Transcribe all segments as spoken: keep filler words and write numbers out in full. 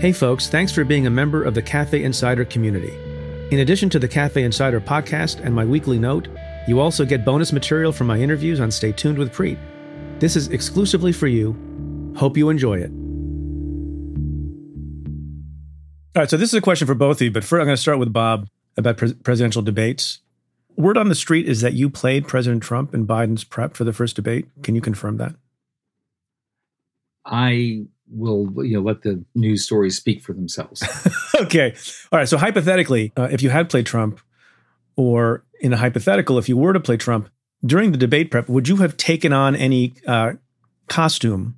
Hey folks, thanks for being a member of the Cafe Insider community. In addition to the Cafe Insider podcast and my weekly note, you also get bonus material from my interviews on Stay Tuned with Preet. This is exclusively for you. Hope you enjoy it. All right, so this is a question for both of you, but first I'm going to start with Bob about pres- presidential debates. Word on the street is that you played President Trump in Biden's prep for the first debate. Can you confirm that? I will, you know, let the news stories speak for themselves. Okay. All right. So hypothetically, uh, if you had played Trump, or in a hypothetical, if you were to play Trump during the debate prep, would you have taken on any uh, costume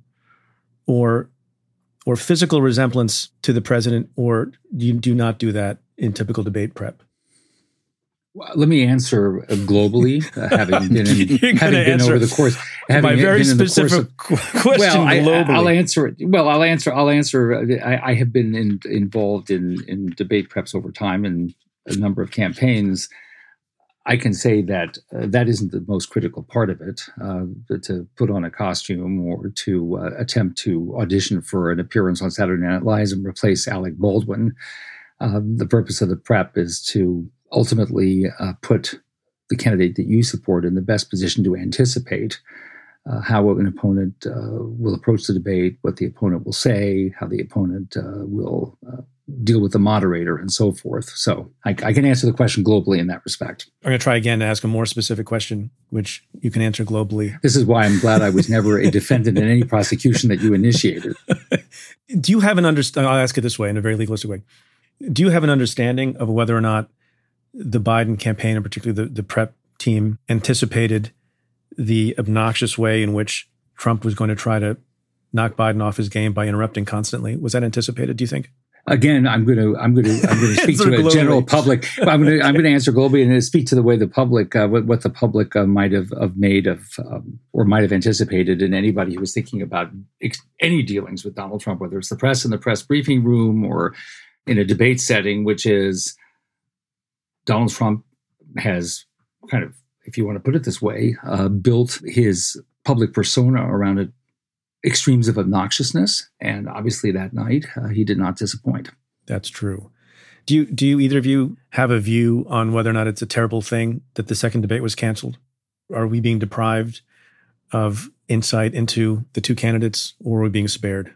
or or physical resemblance to the president, or do you do not do that in typical debate prep? Well, let me answer globally, uh, having been, in, having been over the course. My very been specific of, question well, I, globally. I'll answer it. Well, I'll answer. I'll answer. I, I have been in, involved in, in debate preps over time in a number of campaigns. I can say that uh, that isn't the most critical part of it, uh, to put on a costume or to uh, attempt to audition for an appearance on Saturday Night Live and replace Alec Baldwin. Uh, the purpose of the prep is to ultimately uh, put the candidate that you support in the best position to anticipate uh, how an opponent uh, will approach the debate, what the opponent will say, how the opponent uh, will uh, deal with the moderator, and so forth. So I, I can answer the question globally in that respect. I'm going to try again to ask a more specific question, which you can answer globally. This is why I'm glad I was never a defendant in any prosecution that you initiated. Do you have an understanding? I'll ask it this way in a very legalistic way. Do you have an understanding of whether or not the Biden campaign, and particularly the, the prep team, anticipated the obnoxious way in which Trump was going to try to knock Biden off his game by interrupting constantly? Was that anticipated, do you think? Again, I'm going to I'm going to I'm going to speak to a general public. I'm going to I'm going to answer globally and speak to the way the public, uh, what, what the public uh, might have, have made of um, or might have anticipated in anybody who was thinking about ex- any dealings with Donald Trump, whether it's the press in the press briefing room or in a debate setting, which is Donald Trump has kind of, if you want to put it this way, uh, built his public persona around it. Extremes of obnoxiousness, and obviously that night uh, he did not disappoint. That's true. Do you do you either of you have a view on whether or not it's a terrible thing that the second debate was canceled? Are we being deprived of insight into the two candidates, or are we being spared?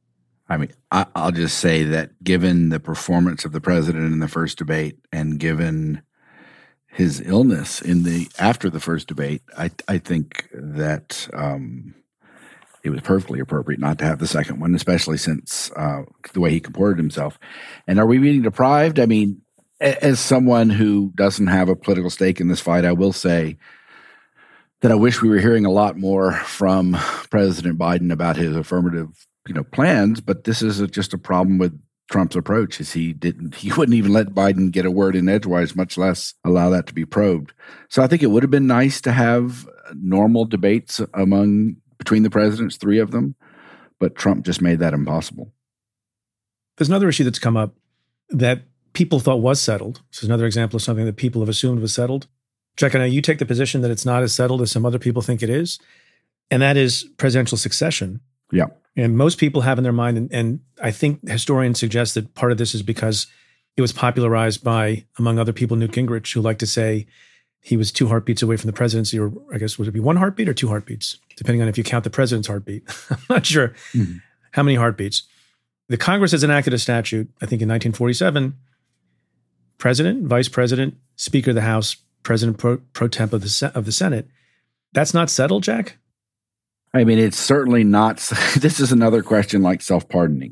I mean, I, I'll just say that given the performance of the president in the first debate, and given his illness in the after the first debate, I I think that. Um, It was perfectly appropriate not to have the second one, especially since uh, the way he comported himself. And are we being deprived? I mean, a- as someone who doesn't have a political stake in this fight, I will say that I wish we were hearing a lot more from President Biden about his affirmative, you know, plans. But this is a, just a problem with Trump's approach. Is he didn't he wouldn't even let Biden get a word in edgewise, much less allow that to be probed. So I think it would have been nice to have normal debates among. Between the presidents, three of them, but Trump just made that impossible. There's another issue that's come up that people thought was settled. This is another example of something that people have assumed was settled. Jack, I know you take the position that it's not as settled as some other people think it is, and that is presidential succession. Yeah. And most people have in their mind, and, and I think historians suggest that part of this is because it was popularized by, among other people, Newt Gingrich, who like to say, he was two heartbeats away from the presidency, or I guess would it be one heartbeat or two heartbeats, depending on if you count the president's heartbeat. I'm not sure mm-hmm. how many heartbeats. The Congress has enacted a statute, I think in nineteen forty-seven, president, vice president, speaker of the House, president pro, pro temp of the, of the Senate. That's not settled, Jack? I mean, it's certainly not. This is another question like self-pardoning,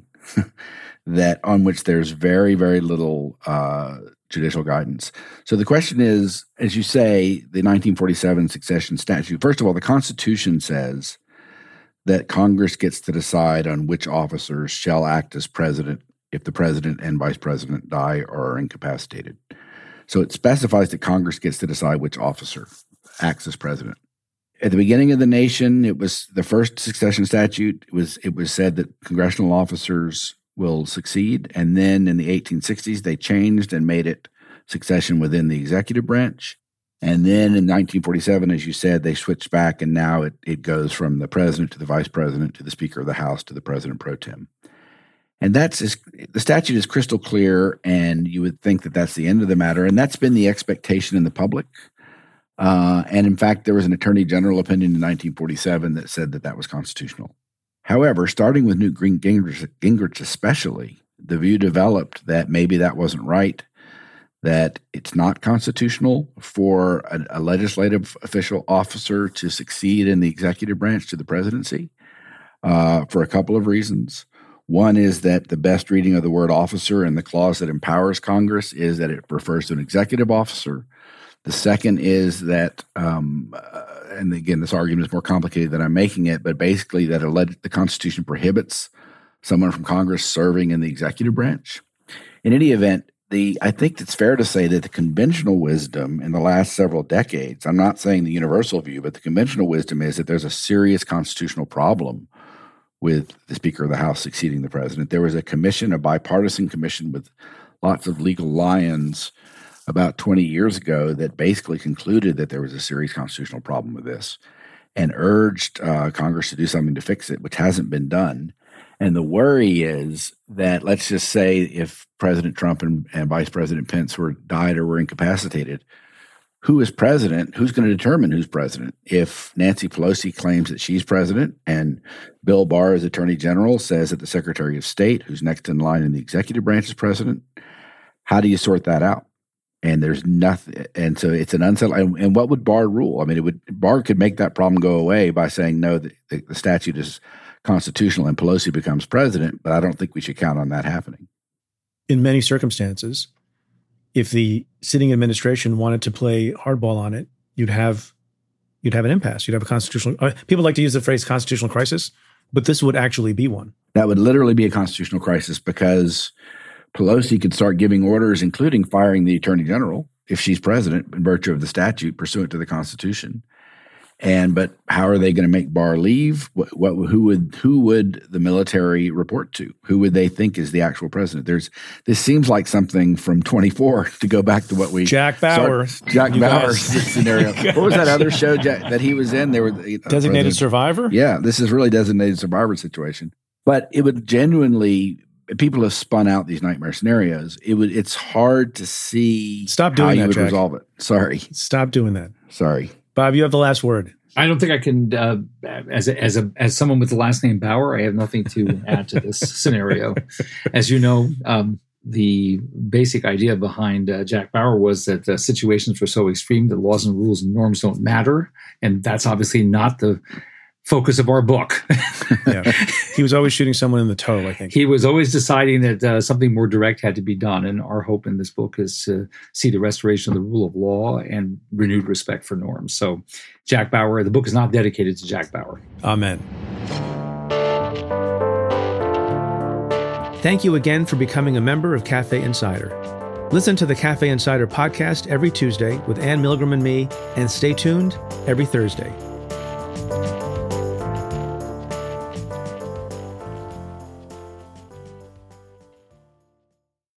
that on which there's very, very little uh judicial guidance. So the question is, as you say, the nineteen forty-seven succession statute, first of all, the Constitution says that Congress gets to decide on which officers shall act as president if the president and vice president die or are incapacitated. So it specifies that Congress gets to decide which officer acts as president. At the beginning of the nation, it was the first succession statute. It was it was said that congressional officers will succeed. And then in the eighteen sixties, they changed and made it succession within the executive branch. And then in nineteen forty-seven, as you said, they switched back, and now it, it goes from the president to the vice president to the Speaker of the House to the president pro tem. And that's is, the statute is crystal clear, and you would think that that's the end of the matter. And that's been the expectation in the public. Uh, and in fact, there was an attorney general opinion in nineteen forty-seven that said that that was constitutional. However, starting with Newt Gingrich, Gingrich especially, the view developed that maybe that wasn't right, that it's not constitutional for a, a legislative official officer to succeed in the executive branch to the presidency uh, for a couple of reasons. One is that the best reading of the word officer in the clause that empowers Congress is that it refers to an executive officer. The second is that, um, uh, and again, this argument is more complicated than I'm making it, but basically that alleged, the Constitution prohibits someone from Congress serving in the executive branch. In any event, the I think it's fair to say that the conventional wisdom in the last several decades, I'm not saying the universal view, but the conventional wisdom is that there's a serious constitutional problem with the Speaker of the House succeeding the president. There was a commission, a bipartisan commission with lots of legal lions about twenty years ago that basically concluded that there was a serious constitutional problem with this and urged uh, Congress to do something to fix it, which hasn't been done. And the worry is that, let's just say if President Trump and, and Vice President Pence were died or were incapacitated, who is president? Who's going to determine who's president? If Nancy Pelosi claims that she's president and Bill Barr, as Attorney General, says that the Secretary of State, who's next in line in the executive branch, is president, how do you sort that out? And there's nothing, and so it's an unsettled. And, and what would Barr rule? I mean, it would Barr could make that problem go away by saying no, the, the, the statute is constitutional, and Pelosi becomes president. But I don't think we should count on that happening. In many circumstances, if the sitting administration wanted to play hardball on it, you'd have you'd have an impasse. You'd have a constitutional. Uh, people like to use the phrase constitutional crisis, but this would actually be one. That would literally be a constitutional crisis because Pelosi could start giving orders, including firing the attorney general if she's president in virtue of the statute pursuant to the Constitution. And but how are they going to make Barr leave? What, what who would who would the military report to? Who would they think is the actual president? There's this seems like something from twenty-four to go back to what we Jack Bauer start, Jack you Bauer guys. scenario. What was that other show Jack, that he was in? There were uh, Designated president. Survivor. Yeah, this is really Designated Survivor situation. But it would genuinely. People have spun out these nightmare scenarios. It would. It's hard to see Stop doing how that, you would Jack. resolve it. Sorry, Stop doing that. sorry. Bob, you have the last word. I don't think I can, uh, as a, as a as someone with the last name Bauer, I have nothing to add to this scenario. As you know, um, the basic idea behind uh, Jack Bauer was that uh, situations were so extreme that laws and rules and norms don't matter, and that's obviously not the focus of our book. Yeah. He was always shooting someone in the toe, I think. He was always deciding that uh, something more direct had to be done. And our hope in this book is to see the restoration of the rule of law and renewed respect for norms. So Jack Bauer, the book is not dedicated to Jack Bauer. Amen. Thank you again for becoming a member of Cafe Insider. Listen to the Cafe Insider podcast every Tuesday with Ann Milgram and me, and stay tuned every Thursday.